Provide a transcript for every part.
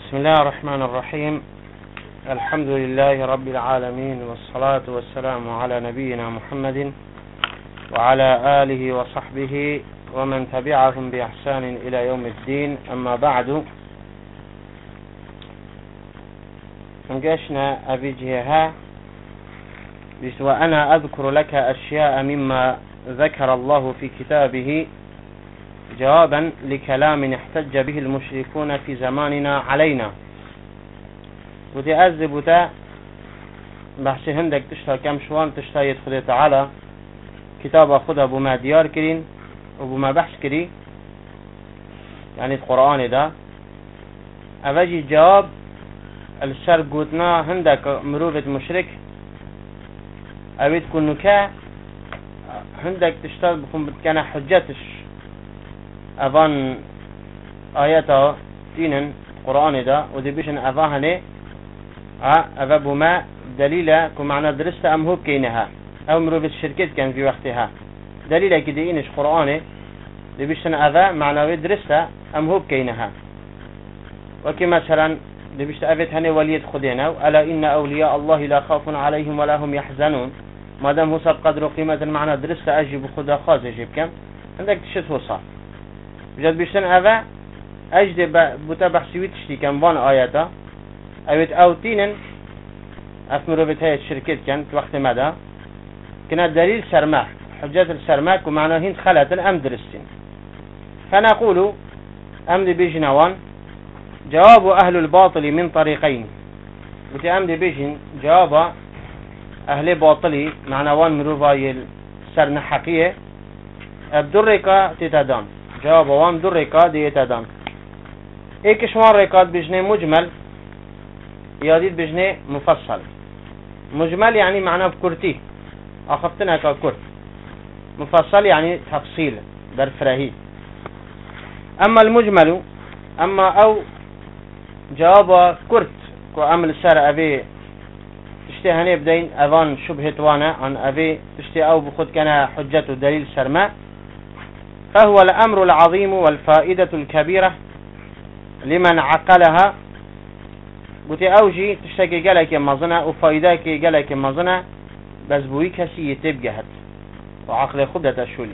بسم الله الرحمن الرحيم. الحمد لله رب العالمين، والصلاة والسلام على نبينا محمد وعلى آله وصحبه ومن تبعهم بإحسان إلى يوم الدين. أما بعد، نقشنا أبيجيها وأنا أذكر لك أشياء مما ذكر الله في كتابه جوابا لكلام احتج به المشركون في زماننا علينا. وتأذب وتا بحث هندك تشتا كم شوان تشتا يدخل تعالى كتاب خود أبو ما ديار كرين أبو ما بحث كري، يعني القرآن ده أبجي جواب الشر قوتنا هندك مروفة مشرك أبيت كنوكا هندك تشتا بكم بتكنا حجتش أفان آياتا دينن قرآن ده ودي بيشن أفاهني أفابو ما دليلة كمعنى درست أم هو كينها أو مروف الشركات كان في وقتها دليلة كده إنش قرآني دي بيشن أفا معنى درست أم هو كينها. وكما مثلا دي بيشت أفت هني وليد خدينا ألا إن أولياء الله لا خوف عليهم ولا هم يحزنون. ما دام هو صار قدر قيمة المعنى درست أجيب خدا خاص أجيب كم عندك تشت هو صار بجد بيشتن أفا أجد بتبحثي تشتي كم بان آياتا أويت أوتينن أفمرو بتهاي الشركات كانت وقت مدى كنا دليل سرماح حجات السرماك ومعنى هند خلت أم درستين. فنقول أمد بيجنوان جواب أهل الباطل من طريقين. بتي أمد بيجن جواب أهل باطلي معنى وان مروفاي السرن حقية أبدرقة تتدان جواب وان در ركاد يتدان. ایک شمار ركاد بجنه مجمل ياديد بجنه مفصل. مجمل يعني معناه بكرتي أخفتنا ككرت، مفصل يعني تفصيل در فرهي. أما المجمل أما أو جواب كرت كو عمل سر أبي تشتي هني بدين أذان شبهة وانا عن أبي تشتي أو بخد كان حجة دليل سرماء، فهو الأمر العظيم والفائدة الكبيرة لمن عقلها. بتي أوجي تشتكي جلك مظنة وفائدك جلك مظنة بس بوي كسي تبجهت وعقل خدة الشولي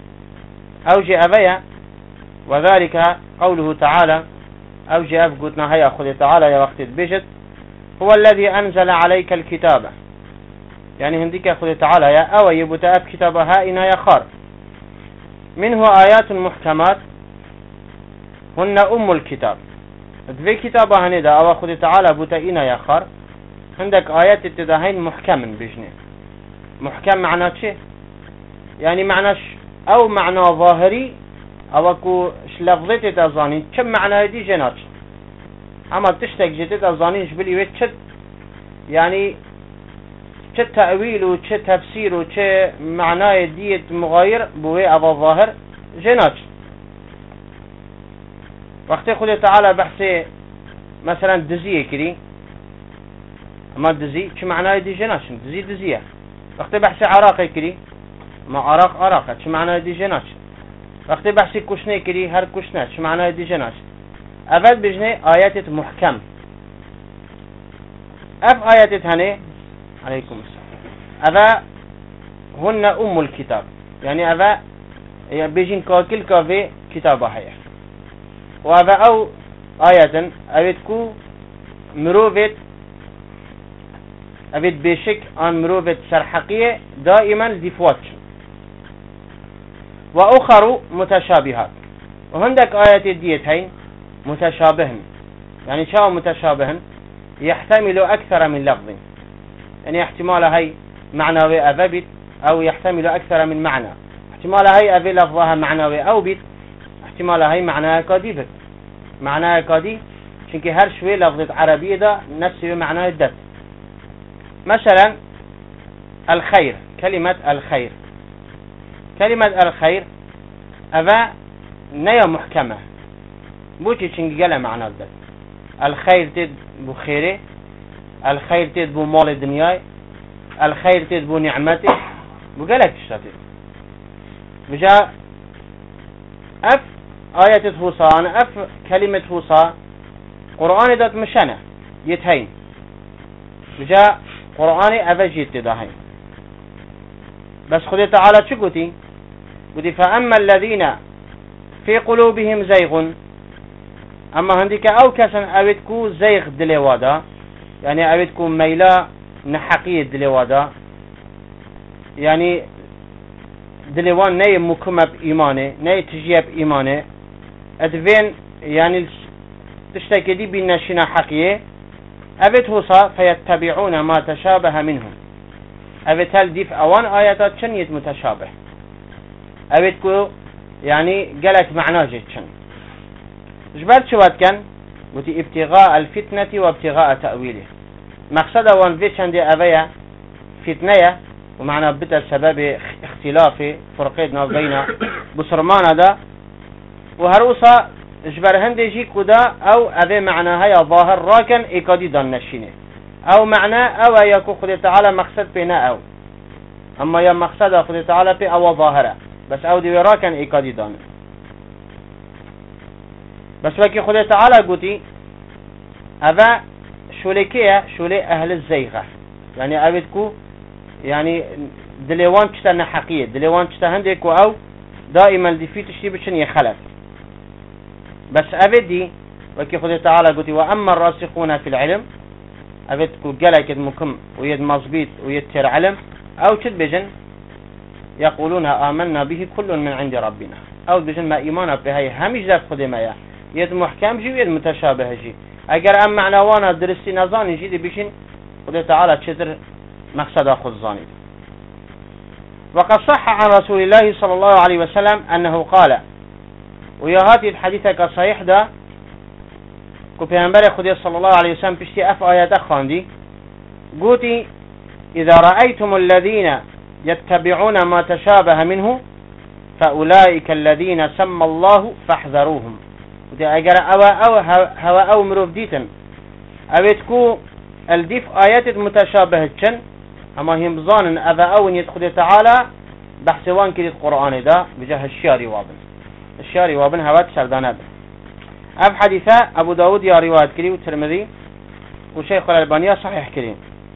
أوجي أبيا. وذلك قوله تعالى أوجي أفقتنا هيا خدة تعالى يا وقت بجت هو الذي أنزل عليك الكتاب، يعني هنديك خدة تعالى يا أو يبتأب كتابها إنا يخار منه آيات محكمات هن أم الكتاب. في كتابه هندا أو خد تعالى بتأينا يا خار عندك آيات اتداهين محكم بجنة. محكم معناه شيء يعني معناش أو معنى ظاهري أو كو شلفظت تزانين كم معناه دي جنات أما تشتك جت تزانين شبلي وتشت يعني چه تأويل و چه تفسير و چه معناه ديت مغاير بوه أبا ظاهر جناش. وقت خود تعالى بحثي مثلا دزية كري ما دزي چه معناه دي جناش دزية. وقت بحثي عراقي كري ما عراق چه معناه دي جناش. وقت بحثي كشنة كري هر كشنة چه معناه دي جناش. أول بجنة آيات محكم أف آيات هني عليكم السلام أذا هن أم الكتاب، يعني أذا بيجين كاكل كافي كتابها هي. وأذا أو آية أبيتكو مروفت أبيت بشك عن مروفت سرحقية دائما ديفواتش. وأخر متشابهات وهندك آيات ديتين متشابهن، يعني شاو متشابهن يحتمل أكثر من لفظ، يعني احتمال هاي معنوي أبيت أو يحتمل أكثر من معنى. احتمال هاي أبي لفظها معنوي أو بيت، احتمال هاي معناها كادي بت معناها كادي شنك هر شوي لفظة عربية ده نفس معناه الدت. مثلا الخير، كلمة الخير أبا نيا محكمة بوشي شنك قال معناه الدت. الخير تد بخيره، الخير تد بمال الدنيا، الخير تد بنعمته بقالك تشتغل بجاء أف آية هوصا أف كلمة هوصا قرآن دات مشانه يتهين بجاء قرآن أفجيت تداهين بس خذ تعالى شو قلتي فأما الذين في قلوبهم زيغ أما هنديك أو كسن أبدكو زيغ دلوادا يعني أبدكو ميلا نحقية دلوادا يعني دلوان ني مكمب إيمانه ني تجيب إيمانه أدفين يعني تشتكي دي بالنشنا حقية أبد هوصا فيتبعون ما تشابه منهم أبد هل ديف أوان آياتات شنيت متشابه أبدكو يعني قالت معناه جيتشن جبرت شوات كان قلت ابتغاء الفتنة وابتغاء تأويله مقصد وان فيتشن دي أبيا فتنة ومعنى بدا سبب اختلاف فرقيدنا بين بصرمان دا وهروسا جبر هندي جي كدا او أبي معنى هيا ظاهر راكن ايقادي دان نشينه او معنى او يكو خد تعالى مقصد بنا او اما يا مقصد خد تعالى بي او ظاهره بس او دي راكن ايقادي دان بس وكي خد تعالى قوتي ابا شوليكيه شولي اهل الزيغه يعني ابدكو يعني دلوان تشتا حقيقية دلوان تشتا هندك او دائما دي في تشتي بشن يخلف بس ابدي وكي خذ تعالى قلت واما الراسخون في العلم ابدكو قالك مكم ويد مصبيت ويد تر علم او تشد بجن يقولون آمنا به كل من عند ربنا او بجن ما ايمانا بهاي همش ذات خذ ما يد محكم جي ويد متشابه جي اگر ام معنى وانا درستي نظاني جي دي بشن خذ تعالى تشتر مقصد أخذ الظاني وقد صح عن رسول الله صلى الله عليه وسلم أنه قال ويا هذه الحديثة صحيح ده كبيرنبر خدي صلى الله عليه وسلم بشتي أف آيات أخواندي قوتي إذا رأيتم الذين يتبعون ما تشابه منه فأولئك الذين سمى الله فاحذروهم ودي أجر أو مروف ديتن أبتكو الديف آيات متشابهة جن أما هم بظان أبا أون يدخل تعالى بحثوان كريد قرآن دا بجاه الشياري وابن هوات سردانه أب حديثة أبو داود يا رواية كريم والترمذي وشيخ الألباني صحيح كريم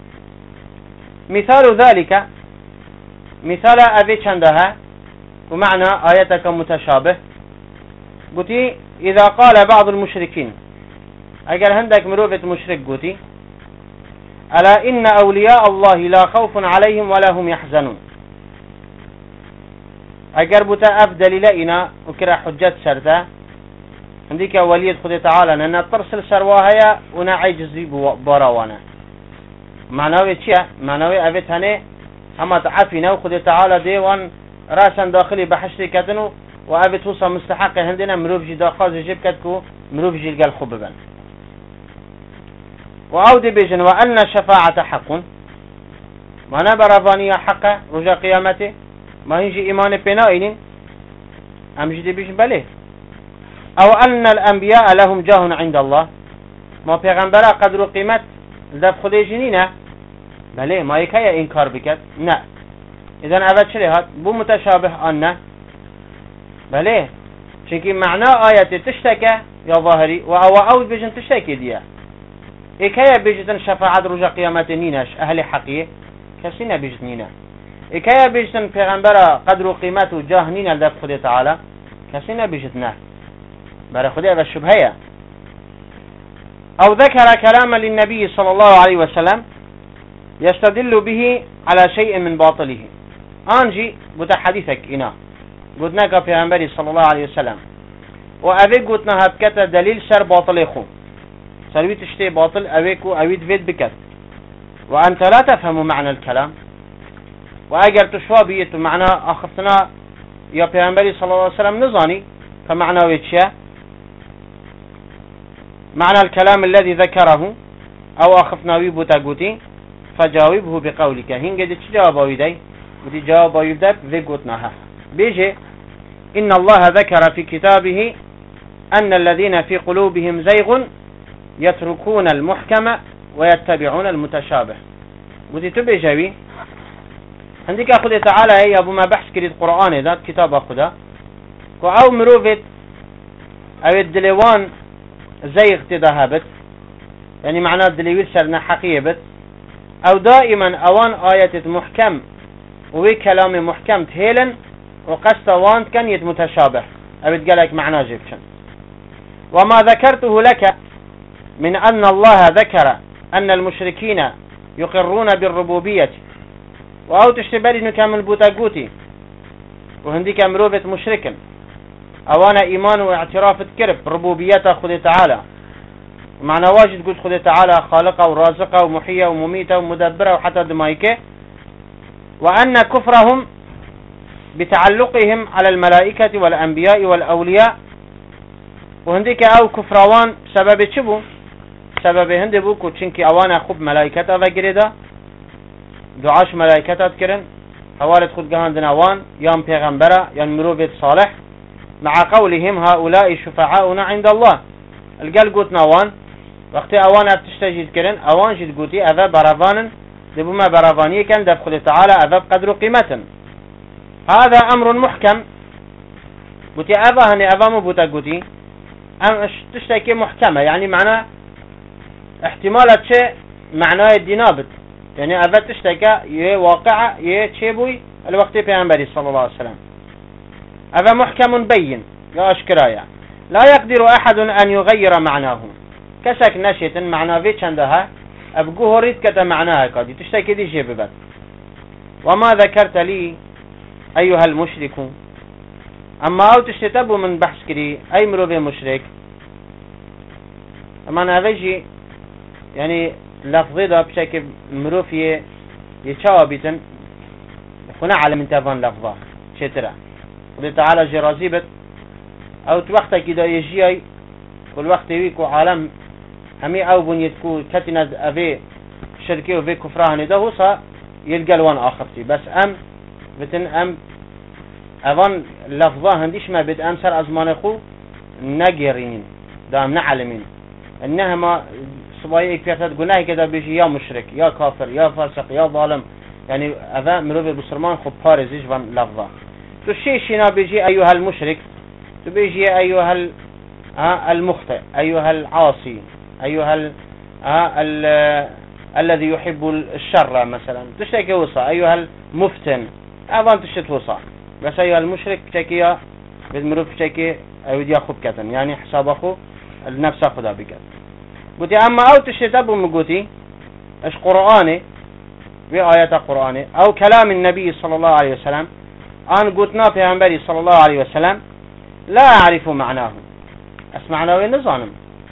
مثال ذلك مثال أبي چندها ومعنى آياتك متشابه قلت إذا قال بعض المشركين أجل هندك مروفة مشرك قلت ألا إن أولياء الله لا خوف عليهم ولا هم يحزنون أجر بتا أفدل لئنا وكرا حجات سرتا عندك وليد خذ تعالى أن ترسل سرواها ونعجز براوانا معنوي تشيا معنوي أبيت هني أما تعافينا وخذ تعالى ديوان راسا داخلي بحشري كتنو وأبيت وصا مستحق عندنا مروفجي داخل جيب كتكو مروفجي القل خببا وأودي بيجن وأن الشفاعة حق ما نبرفانية حق رجاء قيامته ما هيجي إيمان بنائن أم جدي بيجن بليه أو أن الأنبياء لهم جاه عند الله ما پیغمبرا قدر قيمت لدف خده جنينه بليه ما يكايا إنكار بكت نا إذن أبد شريهات بو متشابه أنه بليه چونكي معنى آيات تشتكى يا ظاهري أو بيجن تشتكي ديه إكايا بيجتن شفاعة رجاء قيامت نيناش أهل حقية كسينا بيجت نينا إكايا بيجتن پیغمبرا قدر وقيمت وجاه نينا لدف خده تعالى كسينا بيجتنا برا خده بالشبهية أو ذكر كلاما للنبي صلى الله عليه وسلم يستدل به على شيء من باطله أنجي بتا حديثك إنا قلتنا كبيغمبري صلى الله عليه وسلم وأبي قلتنا هبكت دليل سر باطل خو سروي تشتي باطل أويكو أويد فيد بكت وأنت لا تفهم معنى الكلام وأجر تشوابية معنى أخذنا يا بيغمبري صلى الله عليه وسلم نظاني فمعنى ويتشيا معنى الكلام الذي ذكره أو أخفنا ويبوتاقوتي فجاوبه بقولك هنجد تجاوب ويدي ودي جواب ويبدأ ذكوتناها بيجي إن الله ذكر في كتابه أن الذين في قلوبهم زيغ يتركون المحكم ويتبعون المتشابه ودي تبي جاوي عندك أخذ تعالى هي أبو ما بحث كريد قرآن ذات كتاب أخذها أو مروفت أو الدلوان زي اقتداها بت يعني معناه دليل سرنا حقيقة بت او دائما اوان آية محكم وي كلام محكم تهيلن وقصد وان كان يتمتشابه ابد قالك معناه جيبشن. وما ذكرته لك من أن الله ذكر أن المشركين يقرون بالربوبية وأو تشتبالي نكامل بوتاقوتي وهندي كامروفة مشركا أوانا إيمان واعتراف تكرب ربوبيته خذ تعالى معنى واجد قلت خذ تعالى خالقه ورازقه ومحيه ومميته ومدبره وحتى دمائكه. وأن كفرهم بتعلقهم على الملائكة والأنبياء والأولياء وهنديك أو كفروان سبب چبو سبب هندي بو كوچنكي أوانا خوب ملائكة وغيرده دعاش ملائكة تكرن حوالت خود جهاندنا وان يام پیغمبره يان مروفت صالح مع قولهم هؤلاء شفعاؤنا عند الله القل قوتنا وان وقت اوان ابتشتجي تكرن اوان جد قوتي اذا برافان دبما برافاني كان دب خود تعالى اذا بقدر قيمة. هذا امر محكم قوتي اذا هني اذا مبوتا قوتي ام تشتكي محكمة يعني معنى احتمالات شيء معناه الدينابت يعني اذا تشتكى يه واقع يه تشيبوي الوقت پیغمبري صلى الله عليه وسلم هذا محكم بين يا اشكرايا لا يقدر احد ان يغير معناه كشك نشيت معناه في چندها ابقوه ريد كتا معناها قادي تشتكي دي شيء ببت. وما ذكرت لي ايها المشرك اما او تشتتبوا من بحث كري اي مروبي مشرك اما انا هذا يعني لفظي ده بشكل مروفي يتشابهن هنا على من تفان لفظه شترا قل تعالى جرازيبت او وقت كده يجي كل وقت يكو عالم همي او بنيتكو كتنا افي شركه وفي كفران ده هو يلقى لوان اخرتي بس ام بتن ام اظن لفظه هنديش ما بد ام سر ازمان خو نجرين دام نعلمين انها ما صبايا كيفات جناح كده بيجي يا مشرك يا كافر يا فاسق يا ظالم يعني هذا مروف بسرمان خب بارزيش van لفظه تشي شنا بيجي ايها المشرك تبيجي ايها المخطئ ايها العاصي ايها الذي يحب الشر مثلا تشتكي وصا ايها المفتن اظن تشت وصا بس ايها المشرك تشكي بالمروف تشكي ايوديا خب كتن يعني حساب اخو النفس خدا بكت. قلت اما او تشتبوا مقوتي اش قرآني في آيات قرآني او كلام النبي صلى الله عليه وسلم ان قلتنا في انبري صلى الله عليه وسلم لا اعرف معناه اسمعناه نظانم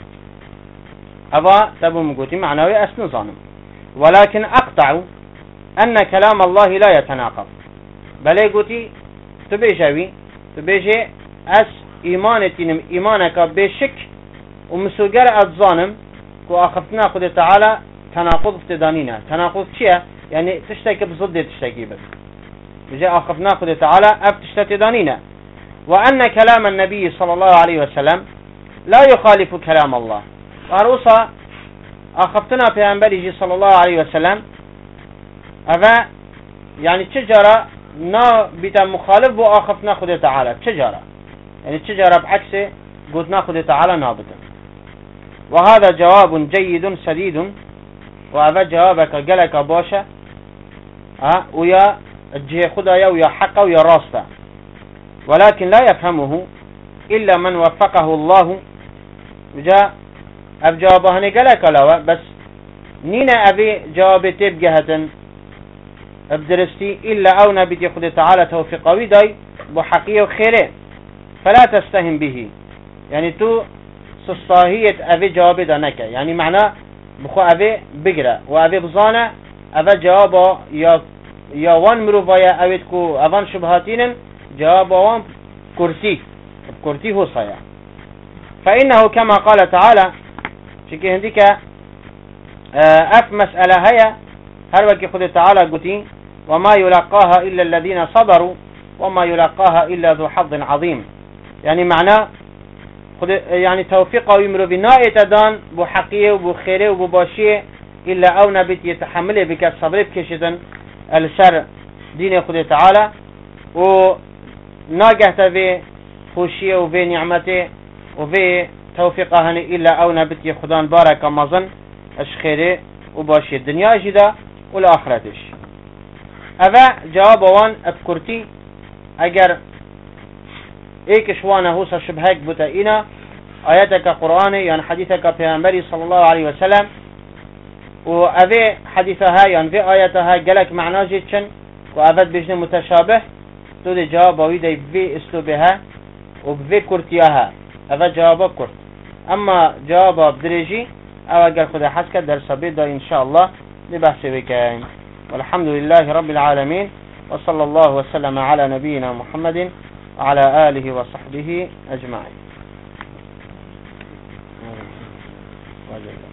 ابا تبوا مقوتي معناه نظانم ولكن اقطع ان كلام الله لا يتناقض بل قلتي تبيجي اس ايمانتينم ايمانك بشك ومسوقر اتظانم واخفتنا خد تعالى تناقض افتدانينا تناقض شيء يعني تشتكي بضد تشتكي بس جاء اخفتنا خد تعالى تشتدانينا وان كلام النبي صلى الله عليه وسلم لا يخالف كلام الله وروصا اخفتنا في انبري صلى الله عليه وسلم هذا يعني تجارة نا بتا مخالف واخفتنا خد تعالى تجارة يعني تجارة بعكسه قلت ناخذ تعالى نابتا. وهذا جواب جيد سديد وهذا جوابك قلك باشا ويا الجهة خدايا ويا حقا ويا راستا ولكن لا يفهمه إلا من وفقه الله جاء أبجوابه قلك لوا بس نينا أبي جوابتي بجهة بدرستي إلا أو نبي خد تعالى توفيقوي داي بحقية وخيره فلا تستهم به يعني تو سصاهية أبي جواب دانك يعني معناه بخو أبي بقرأ وأبي بزانة أبي جوابه يا وان مروفايا أبي تكو أبان شبهاتين جوابه وان كرسي هو صيا فإنه كما قال تعالى شكي هنديك مسألة هيا هربك خذ تعالى قتين وما يلاقاها إلا الذين صبروا وما يلاقاها إلا ذو حظ عظيم يعني معناه يعني توفيقه ويمرو بناء دان بو حقية وبو خيرة وبو باشية إلا أو نبت يتحمله بك الصبر بكشدن الشر دين خد تعالى وناقهت في خوشية وفي نعمته وفي توفيق هني إلا أو نبتي خدان بارك مزن أشخيري وباشي الدنيا جدا والآخرتش. أفا جواب وان أبكرتي أجر إيك شوانا هوسا شبهك بتائنا آياتك قرآني يعني حديثك پیغمبري صلى الله عليه وسلم وأفي حديثها يعني في آياتها جلك معنا جيتشن وأفد بجن متشابه تو دي جواب ويدي في اسلوبها وبفي كرتياها أفا جواب كرت. أما جواب بدريجي أو أجر خدا حسك درس بيضا إن شاء الله لبحث بكاين. والحمد لله رب العالمين وصلى الله وسلم على نبينا محمد وعلى آله وصحبه أجمعين.